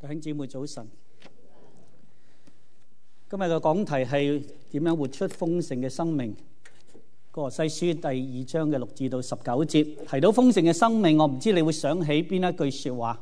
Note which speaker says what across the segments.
Speaker 1: 弟兄姊妹早晨，今日嘅講題係點樣活出豐盛嘅生命。歌羅西書第2章嘅6至到19節提到豐盛嘅生命，我唔知你會想起邊一句說話。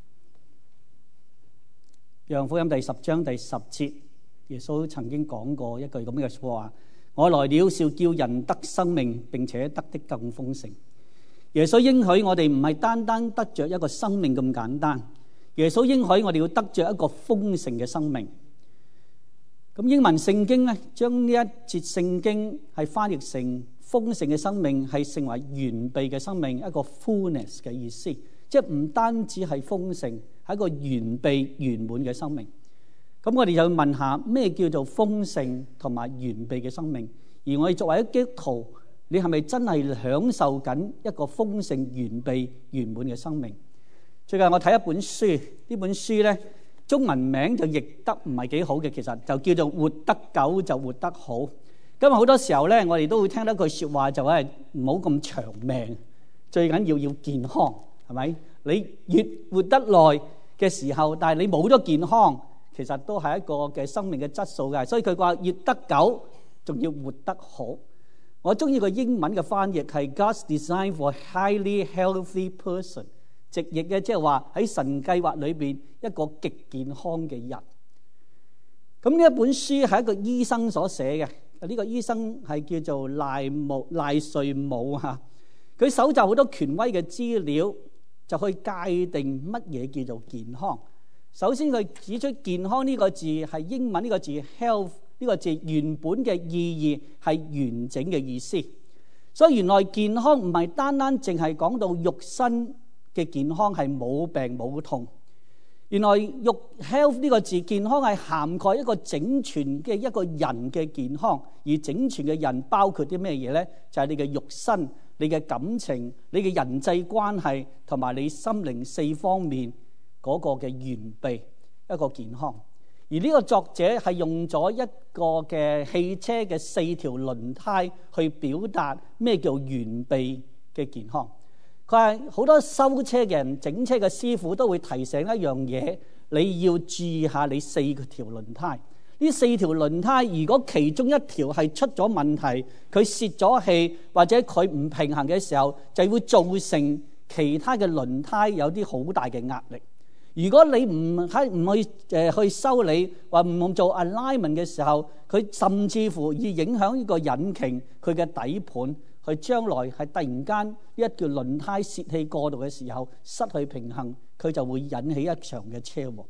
Speaker 1: 約翰福音第10章第10節，耶穌曾經講過一句咁嘅說話：我來了是要叫人得生命，並且得的更豐盛。耶穌應許我哋唔係單單得着一個生命咁簡單，耶穌應許我哋要得着一個豐盛嘅生命。咁英文聖經咧，將呢一節聖經係翻譯成豐盛嘅生命，係成為完備嘅生命，一個 fullness 嘅意思，即係唔單止係豐盛，係一個完備圓滿嘅生命。咁我哋就要問下咩叫做豐盛同埋完備嘅生命？而我哋作為一基督徒，你係咪真係享受緊一個豐盛、完備、圓滿嘅生命？最近我睇一本書，呢本書咧中文名就譯得唔係幾好嘅，其實就叫做活得久就活得好。今日好多時候咧，我哋都會聽到一句說話，就係唔好咁長命，最緊要健康，係咪？你越活得耐嘅時候，但係你冇咗健康，其實都係一個嘅生命嘅質素嘅。所以佢話越得久，仲要活得好。我中意個英文嘅翻譯係 God's design for highly healthy person， 直譯嘅即係話喺神計劃裏邊一個極健康嘅人。咁呢一本書係一個醫生所寫嘅，呢個醫生係叫做賴瑞姆嚇。佢搜集好多權威嘅資料，就去界定乜嘢叫做健康。首先佢指出健康呢個字係英文呢個字 health。呢個字原本嘅意義係完整嘅意思，所以原來健康唔係單單淨係講到肉身嘅健康係冇病冇痛，原來health 呢個字健康係涵蓋一個整全嘅一個人嘅健康，而整全嘅人包括啲咩嘢呢？就係你嘅肉身、你嘅感情、你嘅人際關係同埋你心靈4方面嗰個嘅完備一個健康。而呢個作者係用咗一個嘅汽車嘅4條輪胎去表達咩叫完備嘅健康。佢係好多修車嘅人、整車嘅師傅都會提醒一樣嘢，你要注意下你4條輪胎。呢4條輪胎如果其中一條係出咗問題，佢泄咗氣或者佢唔平衡嘅時候，就會造成其他嘅輪胎有啲好大嘅壓力。如果你唔去修理或唔做 alignment 嘅時候，佢甚至乎以影響呢個引擎佢嘅底盤，佢將來係突然間呢一條輪胎泄氣過度嘅時候失去平衡，佢就會引起一場嘅車禍。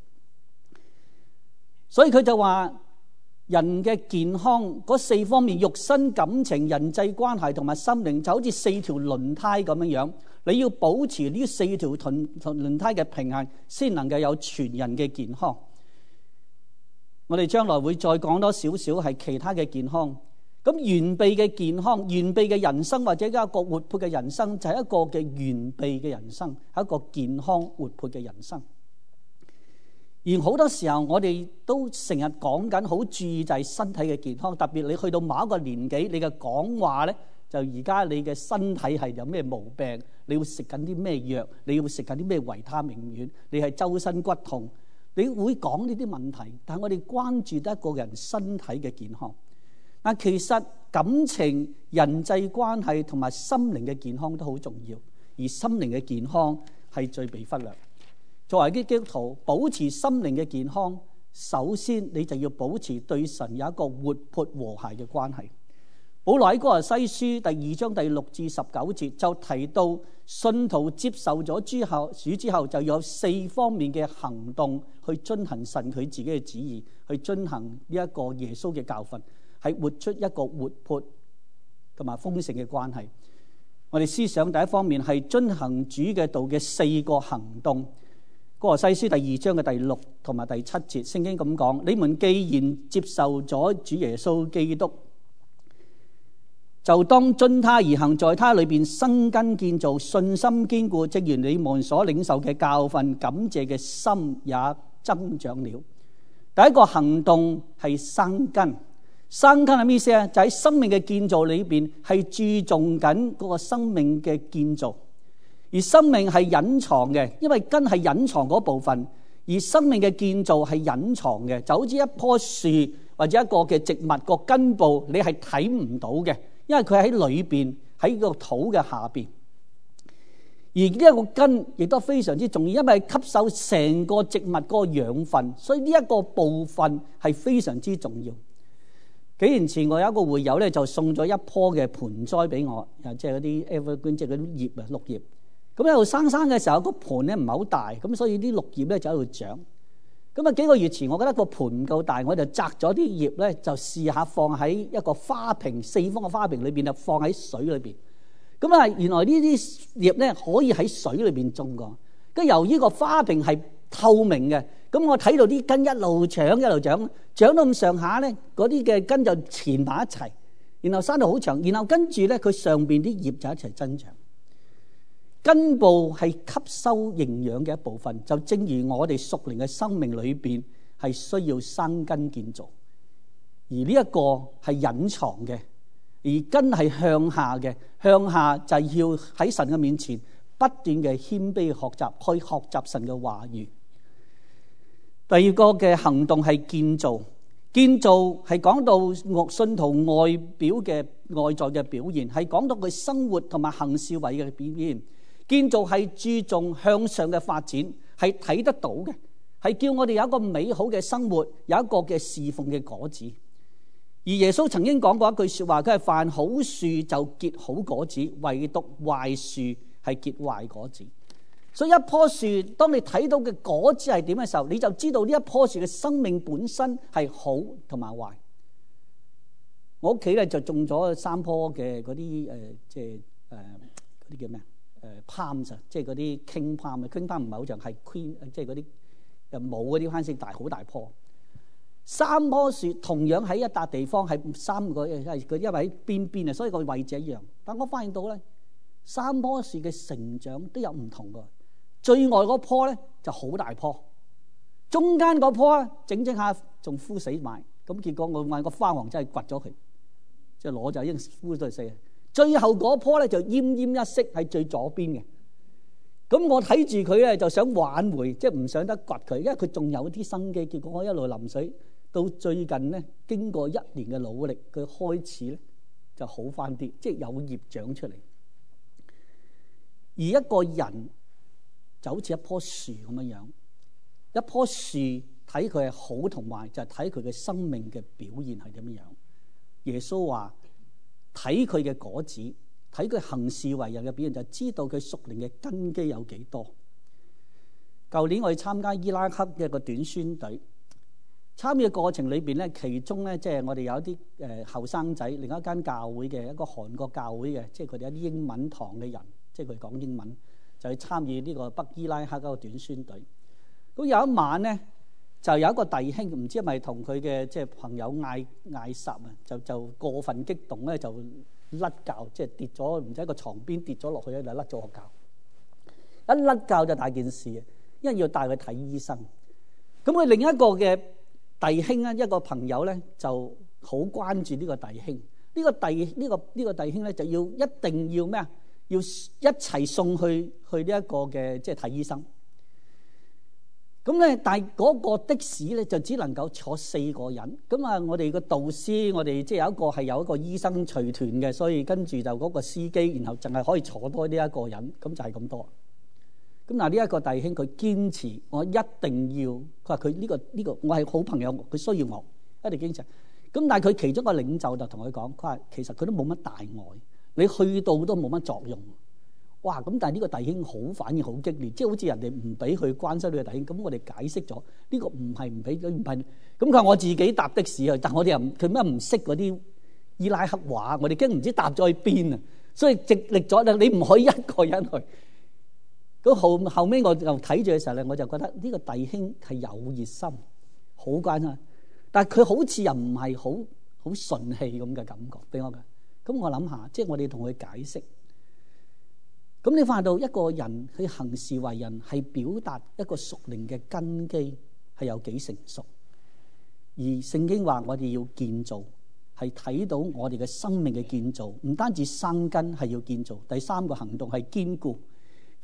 Speaker 1: 所以佢就話人嘅健康嗰4方面，肉身、感情、人際關係同埋心靈，就好似4條輪胎咁樣。你要保持呢4條輪胎嘅平衡，先能夠有全人嘅健康。我哋將來會再講多少少係其他嘅健康。咁完備嘅健康、完備嘅人生，或者一個活潑嘅人生，就係一個嘅完備嘅人生，係一個健康活潑嘅人生。而好多時候我哋都成日講緊好注意就係身體嘅健康，特別你去到某一個年紀，你嘅講話咧就而家你嘅身體係有咩毛病，你要食緊啲咩藥，你要食緊啲咩維他命丸，你係周身骨痛，你會講呢啲問題。但係我哋關注得一個人身體嘅健康，但其實感情、人際關係同埋心靈嘅健康都好重要，而心靈嘅健康係最被忽略。作為啲基督徒，保持心靈嘅健康，首先你就要保持對神有一個活潑和諧嘅關係。保羅喺歌羅西書第2章第6至19節就提到，信徒接受咗主之後，就有4方面嘅行動去遵行神佢自己嘅旨意，去遵行呢一個耶穌嘅教訓，係活出一個活潑同埋豐盛嘅關係。我哋思想第一方面係遵行主嘅道嘅4個行動。歌羅西書第2章嘅第6同埋第7節，聖經咁講：你們既然接受咗主耶穌基督，就當遵他而行，在他裏邊生根建造，信心堅固，正如你們所領受嘅教訓，感謝嘅心也增長了。第一個行動係生根。生根係咩意思啊？就喺生命嘅建造裏邊係注重緊嗰個生命嘅建造。而生命係隱藏嘅，因為根係隱藏嗰部分， 而生命嘅建造係隱藏嘅，就好似一棵樹或者一個嘅植物個根部，你係睇唔到嘅，因為佢喺裏邊，喺個土嘅下邊。而呢一個根亦都非常之重要，因為吸收成個植物嗰個養分，所以呢一個部分係非常之重要。幾年前我有一個會友咧，就送咗一棵嘅盆栽俾我，即係嗰啲 evergreen，即係嗰啲葉啊，綠葉。咁喺度生嘅時候，個盆咧唔係好大，咁所以啲綠葉咧就喺度長。咁啊幾個月前，我覺得個盆唔夠大，我就摘咗啲葉咧，就試下放喺一個花瓶，四方嘅花瓶裏邊，就放喺水裏邊。咁啊，原來呢啲葉咧可以喺水裏邊種㗎。咁由於個花瓶係透明嘅，咁我睇到啲根一路長一路長，長到咁上下咧，嗰啲嘅根就纏埋一齊，然後生到好長，然後跟住咧佢上邊啲葉就一齊增長。根部係吸收營養嘅一部分，就正如我哋屬靈嘅生命裏邊係需要生根建造，而呢一個係隱藏嘅。而根係向下嘅，向下就係要喺神嘅面前不斷嘅謙卑學習，去學習神嘅話語。第二個嘅行動係建造，建造係講到信徒外表嘅外在嘅表現，係講到佢生活同埋行事為嘅表現。建造係注重向上嘅發展，係睇得到嘅，係叫我哋有一個美好嘅生活，有一個嘅侍奉嘅果子。而耶穌曾經講過一句說話，佢係凡好樹就結好果子，唯獨壞樹係結壞果子。所以一棵樹，當你睇到嘅果子係點嘅時候，你就知道呢一棵樹嘅生命本身係好同埋壞。我屋企咧就種咗3棵嘅嗰啲即係嗰啲叫咩palms，即係嗰啲 king palm。king palm 唔係好像係 queen， 即係嗰啲冇嗰啲番石大好大棵。3棵樹同樣喺一笪地方，係3個，係佢因為喺邊邊啊，所以個位置一樣。但我發現到咧，3棵樹嘅成長都有唔同㗎。最外嗰棵咧就好大棵，中間嗰棵咧整下仲枯死埋。咁結果我問個花王真係掘咗佢，即係攞就已經枯到死。最後嗰棵咧就奄奄一息喺最左邊嘅。咁我睇住佢咧就想挽回，即係唔想得掘佢，因為佢仲有啲生機。結果我一路淋水。到最近咧，經過1年嘅努力，佢開始咧就好翻啲，即係有葉長出嚟。而一個人就好似一棵樹咁樣樣，一棵樹睇佢係好同壞，就係睇佢嘅生命嘅表現係點樣樣。耶穌話睇佢嘅果子，睇佢行事為人嘅表現，就知道佢屬靈嘅根基有幾多。舊年我去參加伊拉克嘅一個短宣隊。參與嘅過程裏邊咧，其中咧即係我哋有一啲後生仔，另一間教會嘅一個韓國教會嘅，即係佢哋一啲英文堂嘅人，即係佢哋講英文，就去參與呢個北伊拉克嗰個短宣隊。咁有一晚咧，就有一個弟兄唔知係咪同佢嘅即係朋友嗌霎啊，就過分激動咧，就甩臼，即係跌咗，唔知喺個床邊跌咗落去咧，就甩咗個臼。一甩臼就大件事，因為要帶佢睇醫生。咁佢另一個嘅弟兄咧，一個朋友咧就好關注呢個弟兄。呢個弟兄咧就一定要咩啊？要一齊送去呢一個嘅即係睇醫生。咁咧，但係嗰個的士咧就只能夠坐4個人。咁啊，我哋個導師，我哋即係有一個醫生隨團嘅，所以跟住就嗰個司機，然後淨係可以坐多呢一個人，咁就係咁多。咁嗱，呢一個弟兄佢堅持，我一定要。佢話佢呢個我係好朋友，佢需要我一定堅持。咁但係佢其中一個領袖就同佢講，佢話其實佢都冇乜大礙，你去到都冇乜作用。哇！咁但係呢個弟兄好反應好激烈，即係好似人哋唔俾佢關心呢個弟兄。咁我哋解釋咗呢個唔係唔俾，佢唔係。咁佢話我自己搭的士去，但係我哋又佢咩唔識嗰啲伊拉克話，我哋驚唔知搭咗去邊啊，所以極力咗你唔可以一個人去。咁後尾我就睇住嘅時候咧，我就覺得呢個弟兄係有熱心，好關心，但係佢好似又唔係好順氣咁嘅感覺俾我嘅。咁我諗下，即係我哋同佢解釋。咁你發現到一個人去行事為人，係表達一個屬靈嘅根基係有幾成熟。而聖經話我哋要建造，係睇到我哋嘅生命嘅建造，唔單止生根係要建造。第3個行動係堅固。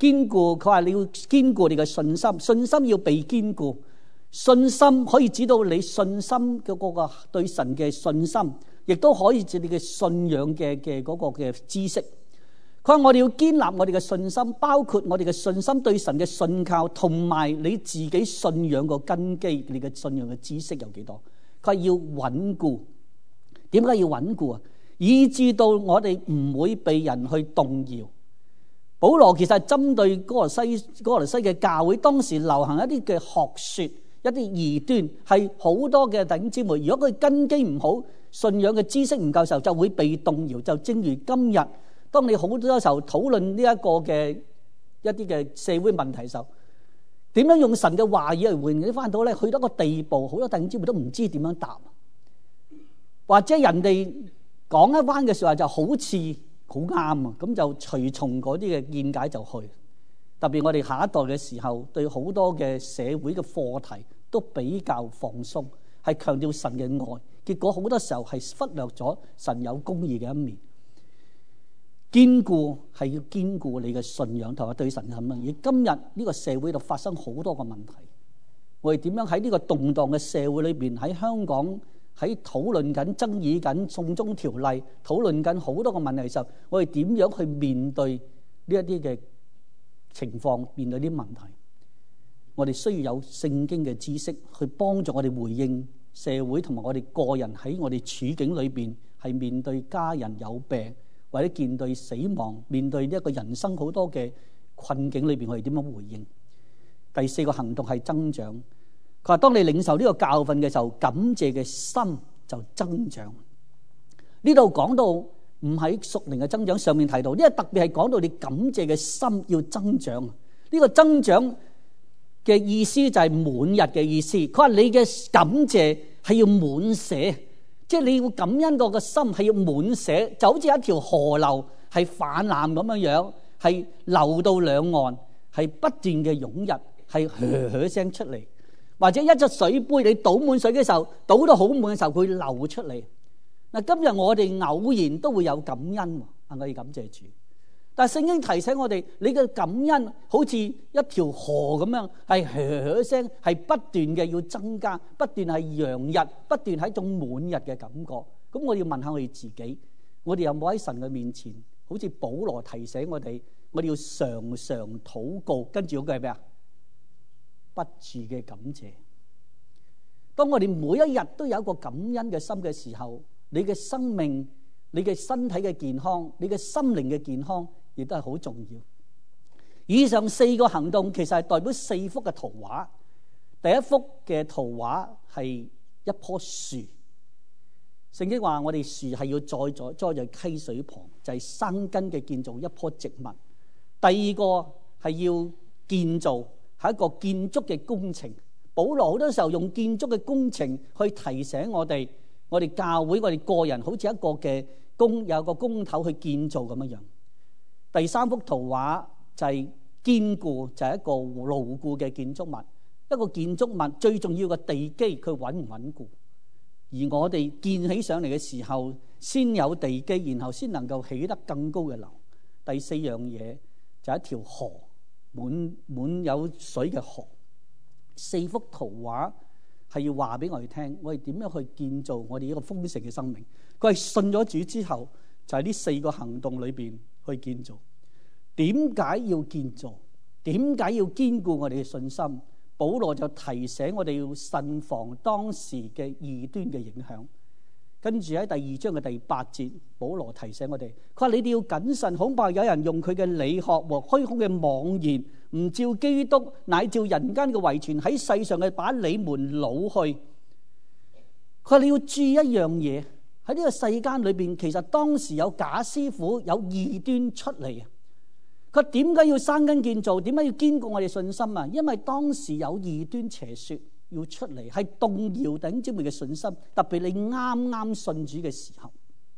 Speaker 1: 堅固，佢話你要堅固你嘅信心，信心要被堅固，信心可以指到你信心嘅嗰個對神嘅信心，亦都可以指你嘅信仰嘅嗰個嘅知識。佢話我哋要建立我哋嘅信心，包括我哋嘅信心對神嘅信靠，同埋你自己信仰個根基，你嘅信仰嘅知識有幾多？佢話要穩固。點解要穩固啊？以致到我哋唔會被人去動搖。保羅其實係針對哥羅西嘅教會，當時流行一啲嘅學說，一啲異端，係好多嘅弟兄姊妹，如果佢根基唔好，信仰嘅知識唔夠時候，就會被動搖。就正如今日，當你好多時候討論呢一個嘅一啲嘅社會問題嘅時候，點樣用神嘅話語嚟回應翻到咧？去到一個地步，好多弟兄姊妹都唔知點樣答，或者人哋講一番嘅說話就好似好啱啊，咁就隨從嗰啲嘅見解就去。特別我哋下一代嘅時候，對好多嘅社會嘅課題都比較放鬆，係強調神嘅愛，結果好多時候係忽略咗神有公義嘅一面。堅固係要堅固你嘅信仰同埋對神嘅信任。而今日呢個社會度發生好多個問題，我哋點樣喺呢個動盪嘅社會裏邊，喺香港喺討論緊、爭議緊送中條例，討論緊好多個問題嘅時候，我哋點樣去面對呢一啲嘅情況，面對呢啲問題？我哋需要有聖經嘅知識去幫助我哋回應社會同埋我哋個人喺我哋處境裏邊，係面對家人有病，或者面對死亡，面對呢一個人生好多嘅困境裏邊，我哋點樣回應？第四個行動係增長。佢話當你領受呢個教訓嘅時候，感謝嘅心就增長。呢度講到唔係屬靈嘅增長，上面提到呢個特別係講到你感謝嘅心要增長。呢個增長嘅意思就係滿日嘅意思。佢話你嘅感謝係要滿瀉，即係你要感恩個心係要滿瀉，就好似一條河流係泛濫咁樣樣，係流到兩岸，係不斷嘅湧入，係噓聲出嚟。或者一隻水杯，你倒滿水嘅時候，倒到好滿嘅時候，佢流出嚟。嗱，今日我哋偶然都會有感恩，我要感謝主。但係聖經提醒我哋，你嘅感恩好似一條河咁樣，係噓聲，係不斷嘅要增加，不斷係洋溢，不斷係一種滿溢嘅感覺。咁我要問下我哋自己，我哋有冇喺神嘅面前，好似保羅提醒我哋，我哋要常常禱告，跟住嗰句係咩啊？不住嘅感謝。當我哋每一日都有一個感恩嘅心嘅時候，你嘅生命、你嘅身體嘅健康、你嘅心靈嘅健康，亦都係好重要。以上四個行動其實係代表四幅嘅圖畫。第一幅嘅圖畫係一棵樹。聖經話我哋樹係要栽在溪水旁，就係生根嘅建造一棵植物。第二個係要建造。係一個建築嘅工程。保羅好多時候用建築嘅工程去提醒我哋教會、我哋個人，好似一個嘅有個工頭去建造咁樣樣。第三幅圖畫就係堅固，就係一個牢固嘅建築物。一個建築物最重要嘅地基，佢穩唔穩固？而我哋建起上嚟嘅時候，先有地基，然後先能夠起得更高嘅樓。第四樣嘢就係一條河。滿有水嘅河。四幅圖畫係要話俾我哋聽，我哋點樣去建造我哋一個豐盛嘅生命。佢係信咗主之後，就係呢四個行動裏邊去建造。點解要建造？點解要堅固我哋嘅信心？保羅就提醒我哋要慎防當時嘅異端嘅影響。跟住喺第二章嘅第8節，保羅提醒我哋，佢話你哋要謹慎，恐怕有人用佢嘅理學和虛空嘅妄言，唔照基督乃照人間嘅遺傳喺世上嘅，把你們擄去。佢話你要注意一樣嘢，喺呢個世間裏邊，其實當時有假師傅，有異端出嚟。佢點解要生根建造？點解要堅固我哋信心啊？因為當時有異端邪說要出嚟，係動搖弟兄姊妹嘅信心，特別你啱啱信主嘅時候，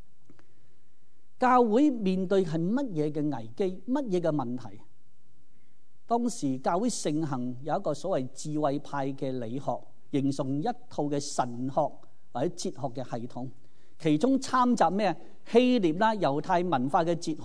Speaker 1: 教會面對係乜嘢嘅危機，乜嘢嘅問題？當時教會盛行有一個所謂智慧派嘅理學，形成一套嘅神學或者哲學嘅系統，其中摻雜咩？希臘啦、猶太文化嘅哲學、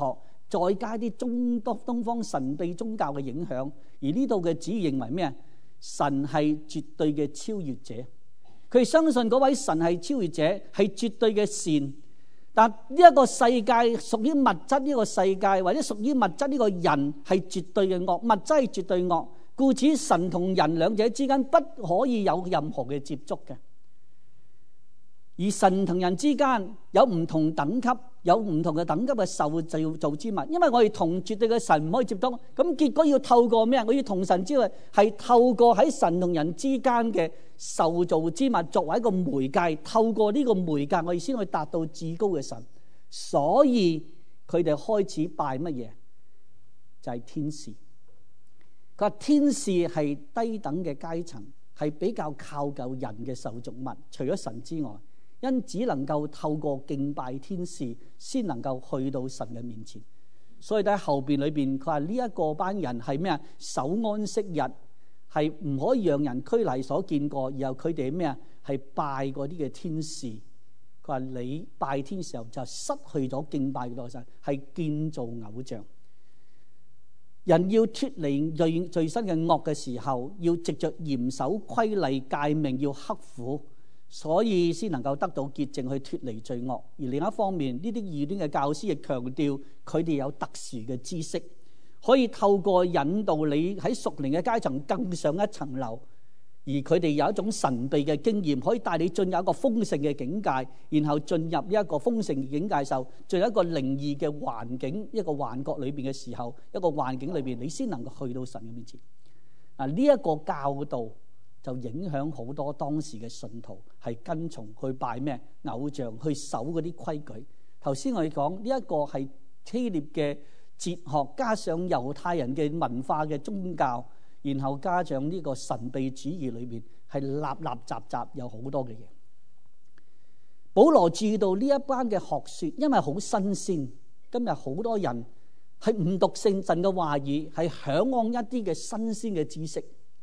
Speaker 1: 再加啲東方神秘宗教嘅影響。而呢度嘅主義認為咩？神係絕對嘅超越者，佢相信嗰位神係超越者，係絕對嘅善。但呢一個世界屬於物質，呢個世界或者屬於物質呢個人係絕對嘅惡，物質係絕對惡，故此神同人兩者之間不可以有任何嘅接觸嘅。而神同人之間有唔同等級，有唔同嘅等級嘅受造之物，因為我哋同絕對嘅神唔可以接觸，咁結果要透過咩？我要同神之外係透過喺神同人之間嘅受造之物作為一個媒介，透過呢個媒介我哋先可以達到至高嘅神。所以佢哋開始拜乜嘢？就係天使。佢話天使係低等嘅階層，係比較靠近人嘅受造物，除咗神之外，因只能夠透過敬拜天使先能夠去到神嘅面前。所以喺後邊裏邊佢話呢一個班人係咩啊？守安息日係唔可以讓人拘泥所見過，然後佢哋咩啊？係拜嗰啲嘅天使。佢話你拜天時候就失去咗敬拜嘅神，係建造偶像。人要脫離最新嘅惡嘅時候，要藉着嚴守規例誡命，要刻苦，所以先能夠得到潔淨去脫離罪惡。而另一方面，呢啲異端嘅教師亦強調佢哋有特殊嘅知識，可以透過引導你喺屬靈嘅階層更上一層樓。而佢哋有一種神秘嘅經驗，可以帶你進入一個豐盛嘅境界，然後進入呢一個豐盛嘅境界時候，進入一個靈異嘅環境，一個幻覺裏邊嘅時候，一個環境裏邊，你先能夠去到神嘅面前。嗱，呢一個教導就影響好多當時嘅信徒，係跟從去拜咩偶像，去守嗰啲規矩。頭先我哋講呢一個係希臘嘅哲學，加上猶太人嘅文化嘅宗教。然後加上呢個神秘主義裏面係立雜有好多嘅嘢。保羅注意到呢一班嘅學說，因為好新鮮，今日好多人係唔讀聖神嘅話語，係嚮往一啲嘅新鮮嘅知識。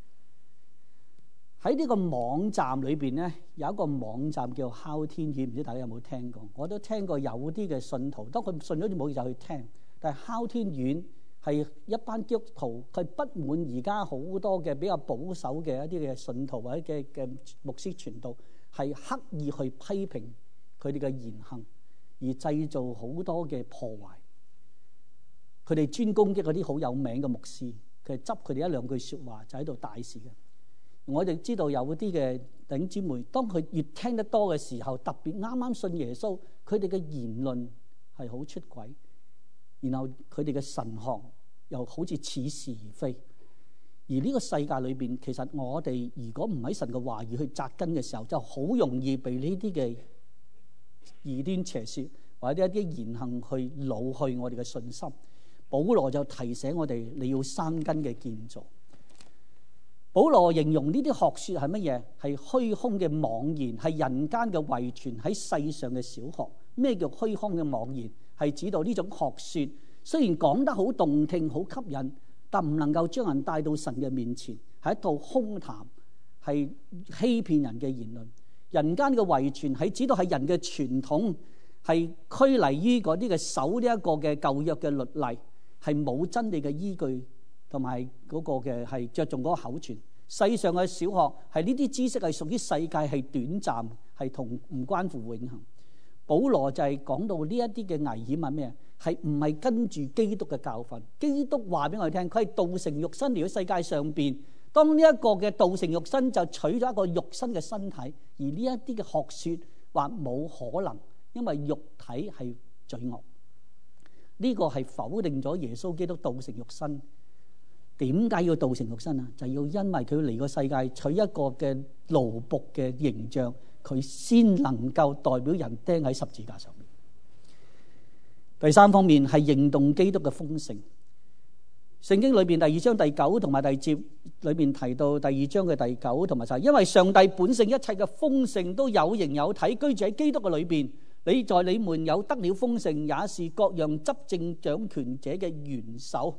Speaker 1: 喺呢個網站裏邊呢，有一個網站叫哮天犬，唔知大家有冇聽過？我都聽過有啲嘅信徒，當佢信咗啲冇嘢就去聽，但係哮天犬係一班基督徒，佢不滿而家好多嘅比較保守嘅一啲嘅信徒或者嘅牧師傳道，係刻意去批評佢哋嘅言行，而製造好多嘅破壞。佢哋專攻擊嗰啲好有名嘅牧師，佢係執佢哋一兩句説話就喺度大事嘅。我哋知道有啲嘅弟兄姊妹，當佢越聽得多嘅時候，特別啱啱信耶穌，佢哋嘅言論係好出軌，然後佢哋嘅神學又好似似是而非。而呢個世界裏邊，其實我哋如果唔喺神嘅話語去扎根嘅時候，就好容易被呢啲嘅異端邪說或者一啲言行去擄去我哋嘅信心。保羅就提醒我哋，你要生根嘅建造。保羅形容呢啲學說係乜嘢？係虛空嘅妄言，係人間嘅遺傳，喺世上嘅小學。咩叫虛空嘅妄言？係指到呢種學說雖然講得好動聽、好吸引，但唔能夠將人帶到神嘅面前，係一套空談，係欺騙人嘅言論。人間嘅遺傳係指到係人嘅傳統，係拘泥於嗰啲嘅守呢一個嘅舊約嘅律例，係冇真理嘅依據，同埋嗰個嘅係着重嗰個口傳。世上嘅小學係呢啲知識係屬於世界，係短暫，係同唔關乎永恆。保羅就係講到呢一啲嘅危險係咩？係唔係跟住基督嘅教訓？基督話俾我哋聽，佢係道成肉身嚟到世界上邊。當呢一個嘅道成肉身就取咗一個肉身嘅身體，而呢一啲嘅學說話冇可能，因為肉體係罪惡。呢個係否定咗耶穌基督道成肉身。點解要道成肉身啊？就要因為佢嚟個世界取一個嘅奴僕嘅形象，佢先能夠代表人釘喺十字架上面。第三方面係認同基督嘅豐盛。聖經裏邊第2章第9同埋第節裏邊提到第2章嘅第9同埋10，因為上帝本性一切嘅豐盛都有形有體，居住喺基督嘅裏邊。你在你們有得了豐盛，也是各樣執政掌權者嘅元首。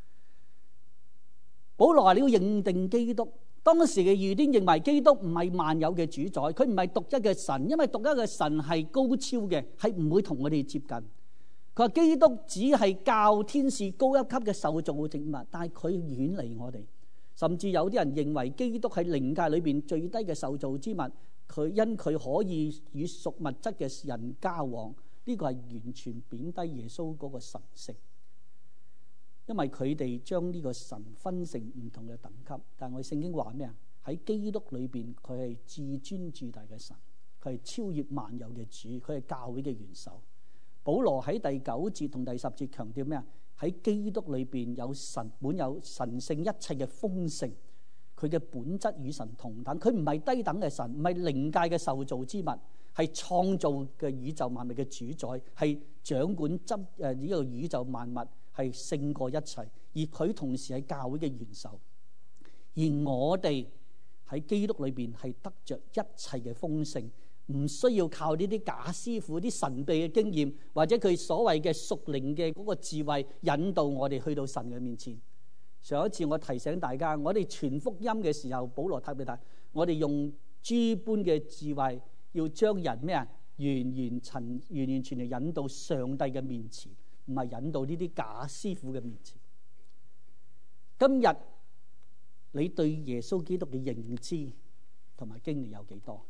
Speaker 1: 保羅話你要認定基督。當時嘅異端認為基督唔係萬有嘅主宰，佢唔係獨一嘅神，因為獨一嘅神係高超嘅，係唔會同我哋接近。 佢話基督只係較天使高一級嘅受造植物，但係佢遠離我哋。甚至有啲人認為基督係靈界裏邊最低嘅受造之物，因佢可以與屬物質嘅人交往，呢個係完全貶低耶穌嗰個神性。因為佢哋將呢個神分成唔同嘅等級，但係我哋聖經話咩啊？喺基督裏邊，佢係至尊至大嘅神，佢係超越萬有嘅主，佢係教會嘅元首。保羅喺第9節同第10節強調咩啊？喺基督裏邊有神，滿有神性一切嘅豐盛，佢嘅本質與神同等，佢唔係低等嘅神，唔係靈界嘅受造之物，係創造嘅宇宙萬物嘅主宰，係掌管呢個宇宙萬物，係勝過一切，而佢同時係教會嘅元首。而我哋喺基督裏邊係得着一切嘅豐盛，唔需要靠呢啲假師傅、啲神秘嘅經驗，或者佢所謂嘅屬靈嘅嗰個智慧引導我哋去到神嘅面前。上一次我提醒大家，我哋傳福音嘅時候，保羅特別提，我哋用諸般嘅智慧，要將人咩啊，完全全引到上帝嘅面前，唔係引到呢啲假師傅嘅面前。今日你對耶穌基督嘅認知同埋經歷有幾多？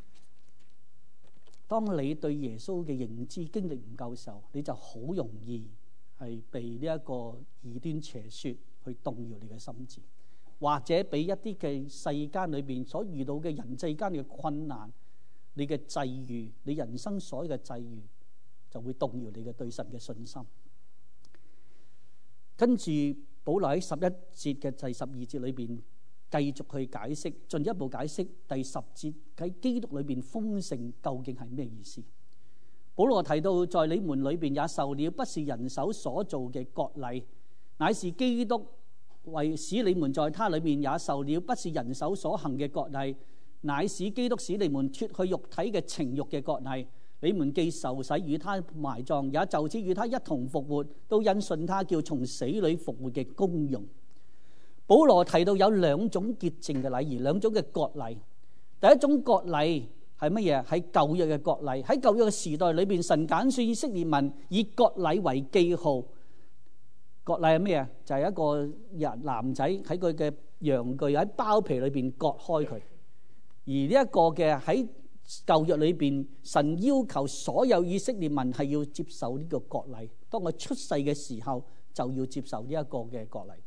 Speaker 1: 當你對耶穌嘅認知經歷唔夠時候，你就好容易係被呢一個異端邪說去動搖你嘅心智，或者俾一啲嘅世間裏邊所遇到嘅人際間嘅困難，你嘅際遇，你人生所有嘅際遇，就會動搖你嘅對神嘅信心。跟住保羅喺11節嘅第12節裏邊繼續去解釋，進一步解釋第10節喺基督裏邊豐盛究竟係咩意思。保羅提到，在你們裏邊也受了不是人手所做嘅割禮，乃是基督為使你們在他裏面也受了不是人手所行嘅割禮，乃使基督使你們脫去肉體嘅情慾嘅割禮。你們既受洗與他埋葬，也就此與他一同復活，都因信他叫從死裏復活嘅功用。保羅提到有兩種潔淨嘅禮儀，兩種嘅割禮。第一種割禮係乜嘢？係舊約嘅割禮。喺舊約嘅時代裏邊，神揀選以色列民以割禮為記號。割禮係咩啊？就係一個男仔喺佢嘅陽具喺包皮裏邊割開佢。而呢一個嘅喺舊約裏邊，神要求所有以色列民係要接受呢個割禮。當佢出世嘅時候，就要接受呢一個嘅割禮。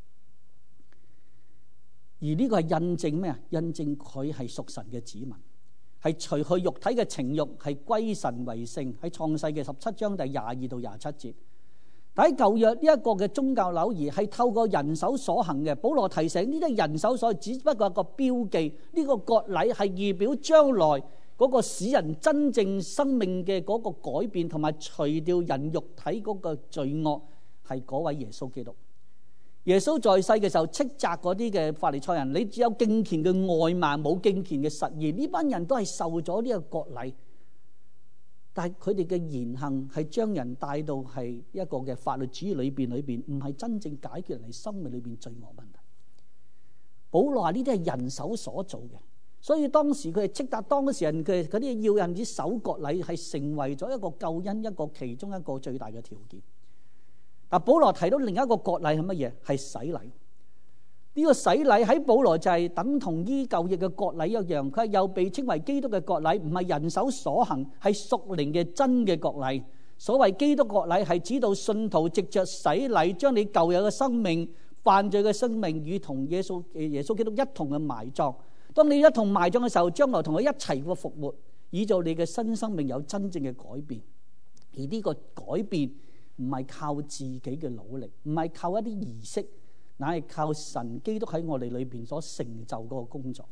Speaker 1: 而呢個係印證咩啊？印證佢係屬神嘅子民，係除去肉體嘅情慾，係歸神為聖。喺創世嘅17章第22到27節。但喺舊約呢一個嘅宗教禮儀係透過人手所行嘅。保羅提醒呢啲人手所只不過係一個標記，呢個割禮係預表將來嗰個使人真正生命嘅嗰個改變，同埋除掉人肉體嗰個罪惡，係嗰位耶穌基督。耶穌在世嘅時候斥責嗰啲嘅法利賽人，你只有敬虔嘅外貌，冇敬虔嘅實意。呢班人都係受咗呢個割禮，但係佢哋嘅言行係將人帶到係一個嘅法律主義裏邊，唔係真正解決人哋生命裏邊罪惡問題。保羅話呢啲係人手所做嘅，所以當時佢係斥責當時人嘅嗰啲要人之手割禮，係成為咗一個救恩一個其中一個最大嘅條件。嗱，保羅提到另一個割禮係乜嘢？係洗禮。呢個洗禮喺保羅就係等同於舊約嘅割禮一樣，佢係又被稱為基督嘅割禮，唔係人手所行，係屬靈嘅真嘅割禮。所謂基督割禮係指到信徒藉着洗禮，將你舊有嘅生命、犯罪嘅生命與同耶穌基督一同嘅埋葬。當你一同埋葬嘅時候，將來同佢一齊嘅復活，以做你嘅新生命有真正嘅改變。而呢個改變唔係靠自己嘅努力，唔係靠一啲儀式，乃係靠神基督喺我哋裏邊所成就嗰個工作。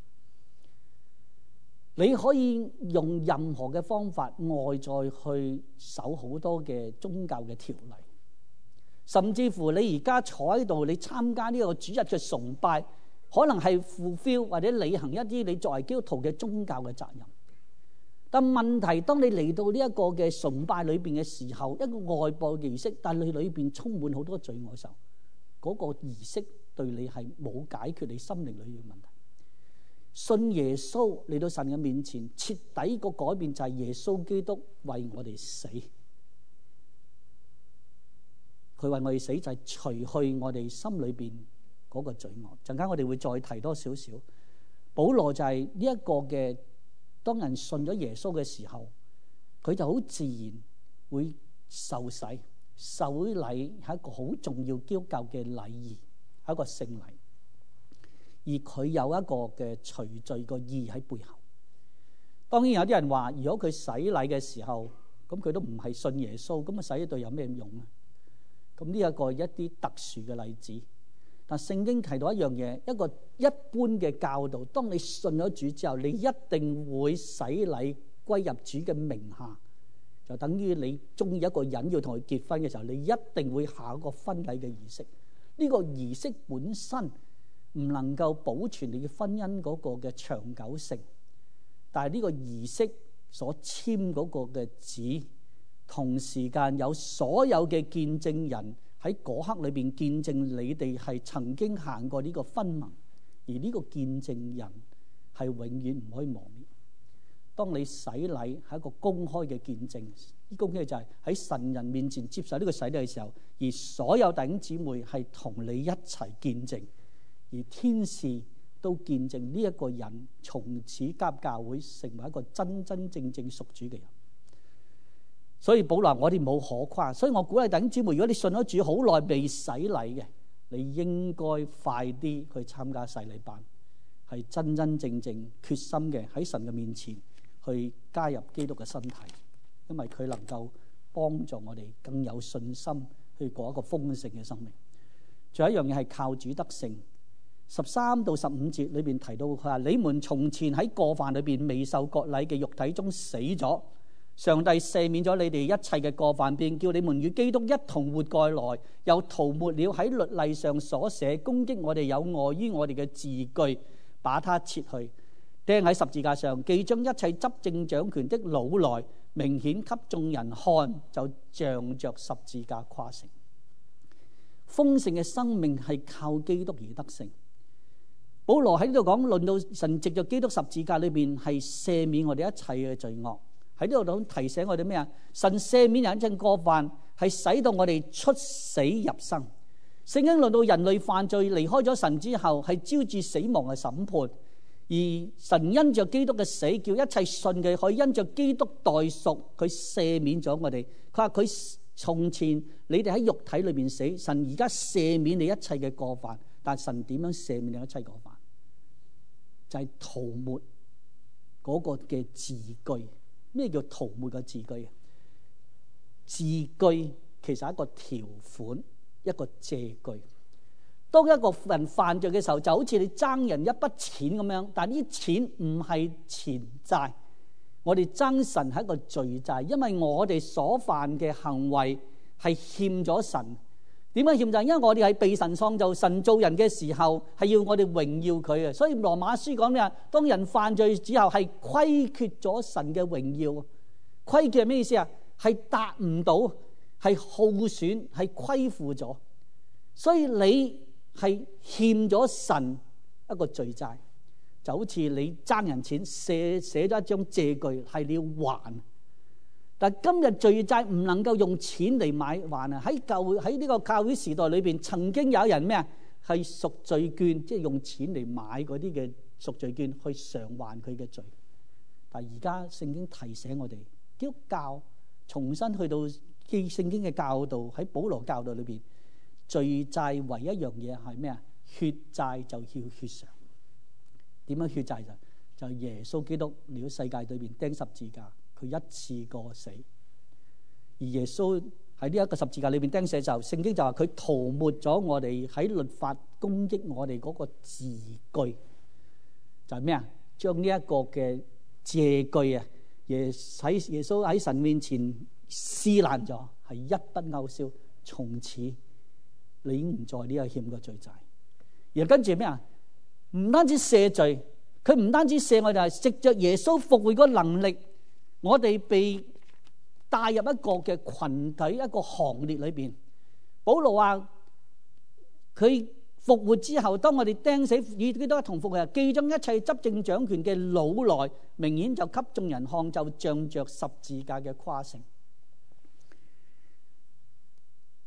Speaker 1: 你可以用任何嘅方法外在去守好多嘅宗教嘅條例，甚至乎你而家坐喺度，你參加呢個主日嘅崇拜，可能係 fulfill 或者履行一啲你作為基督徒嘅宗教嘅責任。但問題，當你嚟到呢一個嘅崇拜裏邊嘅時候，一個外部嘅儀式，但你裏邊充滿好多罪惡嘅時候，嗰個儀式對你係冇解決你心靈裏嘅問題。信耶穌嚟到神嘅面前，徹底個改變就係耶穌基督為我哋死。 佢為我哋死就係除去我哋心裏邊嗰個罪惡。陣間我哋會再提多少少。保羅就係呢一個嘅，當人信咗耶穌嘅時候，佢就好自然會受洗。受禮係一個好重要基督教嘅禮儀，係一個聖禮，而佢有一個嘅除罪個意喺背後。當然有啲人話，如果佢洗禮嘅時候，咁佢都唔係信耶穌，咁啊洗咗對有咩用啊？咁呢一個一啲特殊嘅例子。但聖經提到一樣嘢，一個一般嘅教導，當你信咗主之後，你一定會洗禮歸入主嘅名下，就等於你中意一個人要同佢結婚嘅時候，你一定會下一個婚禮嘅儀式。呢個儀式本身唔能夠保存你嘅婚姻嗰個嘅長久性，但係呢個儀式所簽嗰個嘅紙，同時間有所有嘅見證人喺嗰刻裏邊見證你哋係曾經行過呢個婚盟，而呢個見證人係永遠唔可以磨滅。當你洗禮係一個公開嘅見證，呢公開就係喺神人面前接受呢個洗禮嘅時候，而所有弟兄姊妹係同你一齊見證，而天使都見證呢一個人從此加入教會成為一個真真正正屬主嘅人。所以保羅，我哋冇可誇，所以我鼓勵弟兄姊妹，如果你信咗主好耐未洗禮嘅，你應該快啲去參加洗禮班，係真真正正決心嘅喺神嘅面前去加入基督嘅身體，因為佢能夠幫助我哋更有信心去過一個豐盛嘅生命。仲有一樣嘢係靠主得勝。13到15節裏邊提到，佢話：你們從前喺過犯裏邊未受割禮嘅肉體中死咗，上帝赦免咗你哋一切嘅過犯，便叫你們與基督一同活過來，又塗抹了喺律例上所寫攻擊我哋有礙於我哋嘅字據，把它撤去，釘喺十字架上，既將一切執政掌權的擄來，明顯給眾人看，就仗着十字架誇勝。豐盛嘅生命係靠基督而得勝。保羅喺呢度講，論到神藉着基督十字架裏邊係赦免我哋一切嘅罪惡。喺呢度提醒我哋咩啊？神赦免人一切過犯，係使到我哋出死入生。聖經論到人類犯罪離開咗神之後，係招致死亡嘅審判。而神因着基督嘅死，叫一切信嘅可以因着基督代贖，佢赦免咗我哋。佢話佢從前你哋喺肉體裏邊死，神而家赦免你一切嘅過犯。但神點樣赦免你一切過犯？就係塗抹嗰個嘅字句。咩叫塗抹嘅字句啊？字句其實係一個條款，一個借據。當一個人犯罪嘅時候，就好似你爭人一筆錢咁樣，但係呢啲錢唔係錢債，我哋爭神係一個罪債，因為我哋所犯嘅行為係欠咗神。點解欠債？因為我哋係被神創造，神造人嘅時候係要我哋榮耀佢嘅，所以羅馬書講咩？當人犯罪之後係虧缺咗神嘅榮耀。虧缺係咩意思啊？係達唔到，係耗損，係虧負咗。所以你係欠咗神一個罪債，就好似你爭人錢，寫咗一張借據係你要還。但今日罪債唔能夠用錢嚟買還啊！喺呢個教會時代裏邊，曾經有人咩啊？係贖罪券，即係用錢嚟買嗰啲嘅贖罪券去償還佢嘅罪。但而家聖經提醒我哋，基督教重新去到記聖經嘅教導，喺保羅教導裏邊，罪債唯一一樣嘢係咩啊？血債就要血償。點樣血債就係耶穌基督嚟到世界裏邊釘十字架。佢一次過死，而耶穌喺呢一個十字架裏邊釘死就，聖經就話佢塗抹咗我哋喺律法攻擊我哋嗰個字句，就係咩啊？將呢一個嘅借據啊，耶穌喺神面前撕爛咗，係一筆勾銷，從此你已經唔再呢個欠個罪債。而跟住咩啊？唔單止赦罪，佢唔單止赦我哋，係藉着耶穌復活嗰個能力。我哋被帶入一個嘅群體，一個行列裏邊。保羅話佢復活之後，當我哋釘死與基督一同復活，既將一切執政掌權嘅擄來，明顯就給眾人看，就仗着十字架嘅誇勝。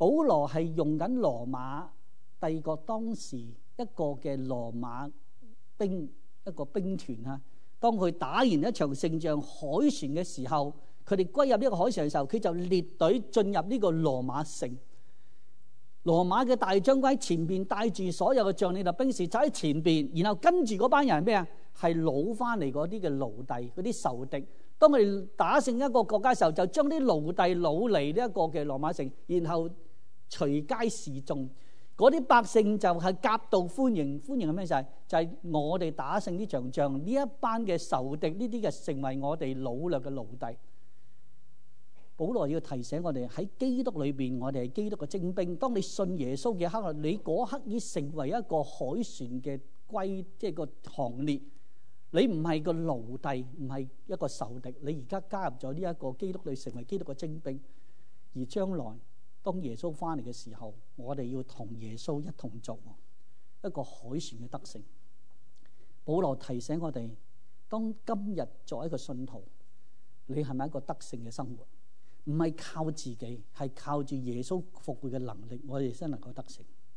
Speaker 1: 保羅係用緊羅馬帝國當時一個嘅羅馬一個兵團啊。當佢打完一場勝仗凱旋嘅時候，佢哋歸入呢個凱旋嘅時候，佢就列隊進入呢個羅馬城。羅馬嘅大將軍喺前邊帶住所有嘅將領同兵士走喺前邊，然後跟住嗰班人係咩啊？係擄翻嚟嗰啲嘅奴隸，嗰啲仇敵。當佢哋打勝一個國家嘅時候，就將啲奴隸擄嚟呢一個嘅羅馬城，然後隨街示眾。嗰啲百姓就係夾道歡迎，歡迎係咩？就係我哋打勝呢場仗，呢一班嘅仇敵，呢啲嘅成為我哋擄掠嘅奴隸。保羅要提醒我哋喺基督裏邊，我哋係基督嘅精兵。當你信耶穌嘅刻，你嗰刻已成為一個凱旋嘅即係個行列。你唔係個奴隸，唔係一個仇敵，你而家加入咗呢一個基督裏，成為基督嘅精兵。而將來當耶穌翻嚟嘅時候，我哋要同耶穌一同作一個凱旋嘅得勝。保羅提醒我哋，當今日作為一個信徒，你係咪一個得勝嘅生活？唔係靠自己，係靠住耶穌復活嘅能力，我哋先能夠得勝。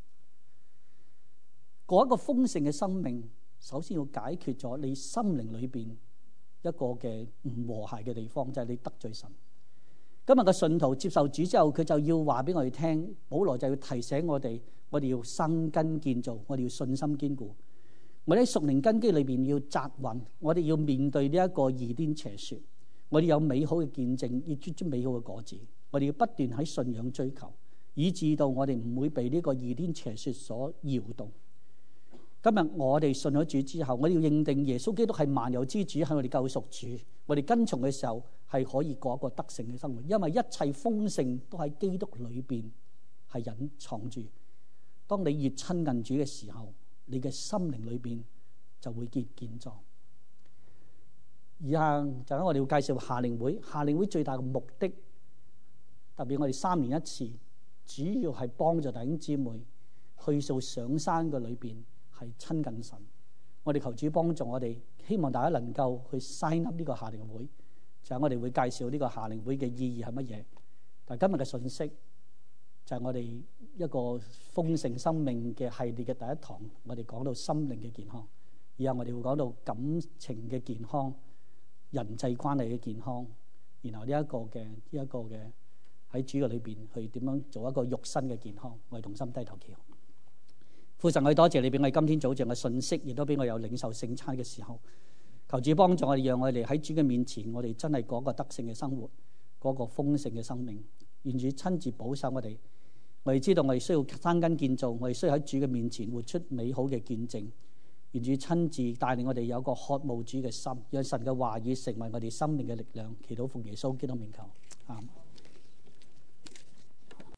Speaker 1: 過一個豐盛嘅生命，首先要解決咗你心靈裏邊一個嘅唔和諧嘅地方，就係你得罪神。今日嘅信徒接受主之後，佢就要話俾我哋聽，保羅就要提醒我哋，我哋要生根建造，我哋要信心堅固，我哋喺屬靈根基裏邊要扎穩，我哋要面對呢一個異端邪說。我哋有美好嘅見證，要結出美好嘅果子。我哋要不斷喺信仰追求，以致到我哋唔會被呢個異端邪說所搖動。今日我哋信咗主之後，我哋要認定耶穌基督係萬有之主，係我哋救贖主。我哋跟從嘅時候係可以過一個得勝嘅生活，因為一切豐盛都喺基督裏邊係隱藏住。當你越親近主嘅時候，你嘅心靈裏邊就會健壯。以下就我哋要介紹夏令會。夏令會最大嘅目的，特別我哋3年一次，主要係幫助弟兄姊妹去到上山嘅裏邊係親近神。我哋求主幫助我哋，希望大家能夠去 sign up 呢個夏令會。就係我哋會介紹呢個夏令會嘅意義係乜嘢。但係今日嘅信息就係我哋一個豐盛生命嘅系列嘅第一堂，我哋講到心靈嘅健康。以後我哋會講到感情嘅健康、人際關係嘅健康，然後呢一個嘅喺主嘅裏邊去點樣做一個肉身嘅健康。我哋同心低頭祈禱。父神，我哋多謝你俾我哋今天早上嘅信息，亦都俾我有領受聖餐嘅時候。求主幫助我哋，讓我哋喺主嘅面前，我哋真係過個得勝嘅生活，過個豐盛嘅生命。願主親自保守我哋。我哋知道我哋需要生根建造，我哋需要喺主嘅面前活出美好嘅見證。願主親自帶領我哋有個渴慕主嘅心，讓神嘅話語成為我哋生命嘅力量。祈禱奉耶穌基督名求，阿們。